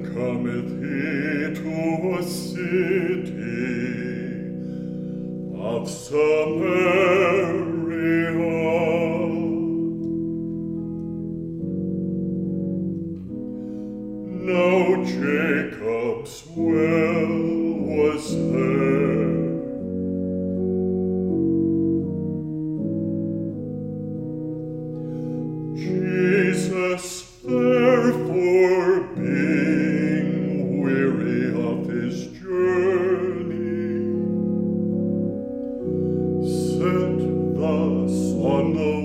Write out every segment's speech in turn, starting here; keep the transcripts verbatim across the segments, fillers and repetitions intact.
cometh he to a city of Samaria. Now Jacob's well was there, Jesus therefore, being weary of his journey, sat thus on the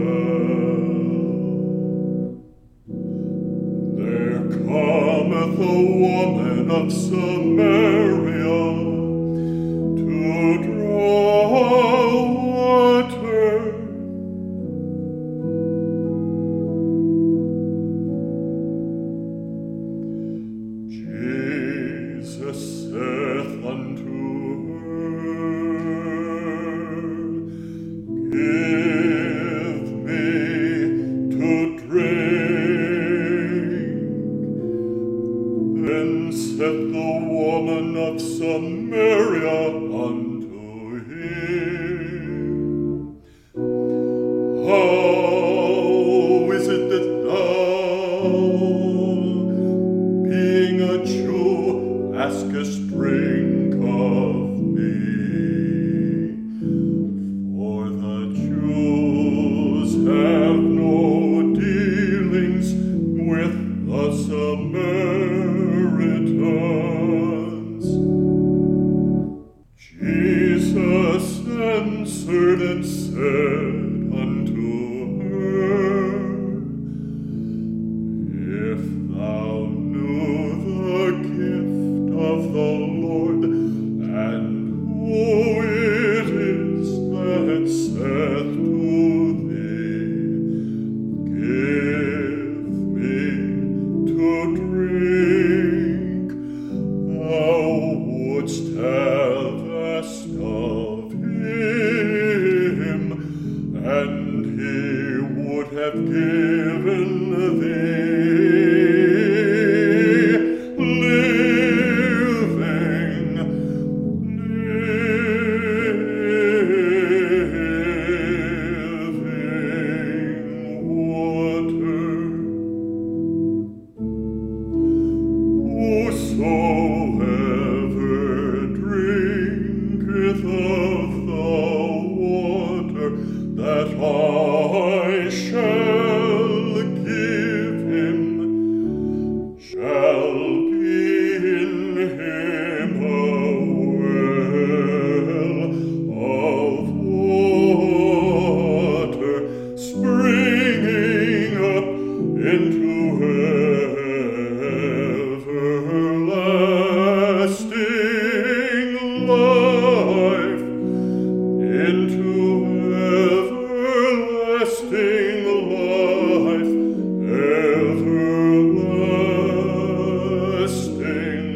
well. There cometh a woman of Samaria to draw water. Jesus saith unto her, Give me to drink. Then said the woman of Samaria unto him, How is it that thou, being a Jew, askest drink of me? For the Jews have no dealings with the Samaritans. Jesus answered and said unto her, If thou knew the gift of the Lord, and who it is that saith to thee, Give me to drink, thou wouldst have asked of him, and he would have given thee living, living water. Whosoever drinketh of the water that I shall give him shall be in him a well of water springing up into everlasting life, into everlasting life, everlasting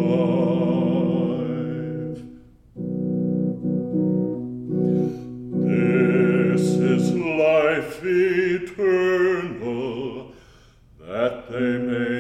life. This is life eternal, that they may